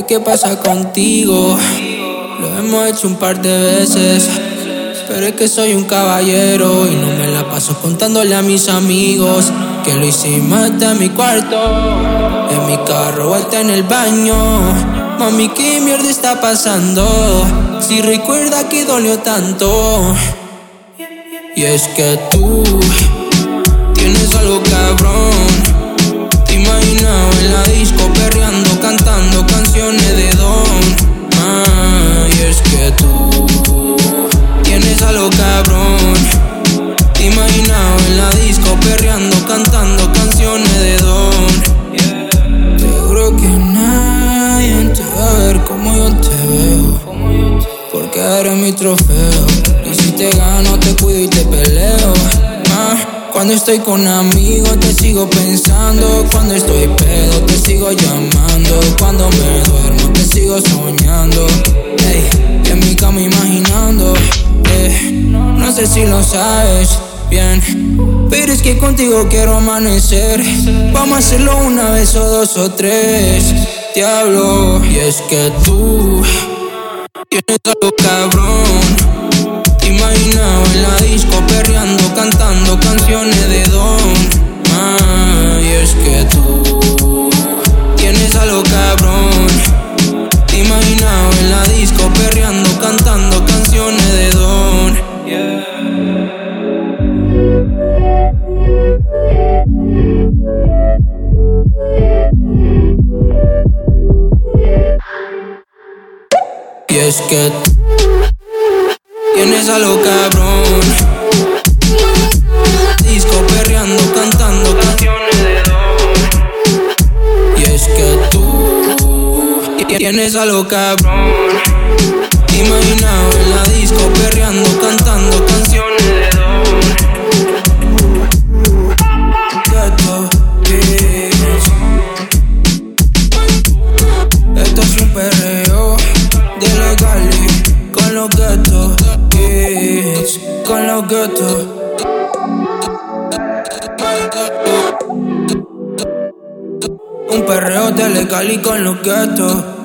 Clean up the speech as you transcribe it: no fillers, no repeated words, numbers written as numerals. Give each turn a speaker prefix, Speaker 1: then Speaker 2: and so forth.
Speaker 1: qué pasa contigo. Lo hemos hecho un par de veces, pero es que soy un caballero y no me la paso contándole a mis amigos que lo hicimos hasta en mi cuarto, en mi carro o hasta en el baño. Mami, ¿qué mierda está pasando? Si recuerda que dolió tanto. Y es que tú tienes algo cabrón. Te imaginaba en la disco perreando, cantando canciones de Don. Y es que tú tienes algo cabrón. Te imaginaba en la disco perreando, cantando canciones de Don. Seguro que nadie te va a ver como yo te veo, porque eres mi trofeo. Y si te gano te cuido y te peleo. Cuando estoy con amigos te sigo pensando. Cuando estoy pedo te sigo llamando. Cuando me duermo te sigo soñando. Ey, y en mi cama imaginando. No sé si lo sabes bien, pero es que contigo quiero amanecer. Vamos a hacerlo una vez o dos o tres. Te hablo, y es que tú tienes algo cabrón. Te imaginaba en la disco perreando, cantando canciones de Don. Y es que tú tienes algo cabrón. Te imaginaba en la disco perreando, cantando canciones de Don. Y es que tienes algo cabrón. Disco perreando, cantando canciones de Don. Y es que tú tienes algo cabrón. Te imaginaba en la disco perreando, cantando canciones de Don. Ghetto Kids. Esto es un perreo de Legali con los Ghetto Kids, con los Ghetto. Un perreo de Legali con los Ghetto.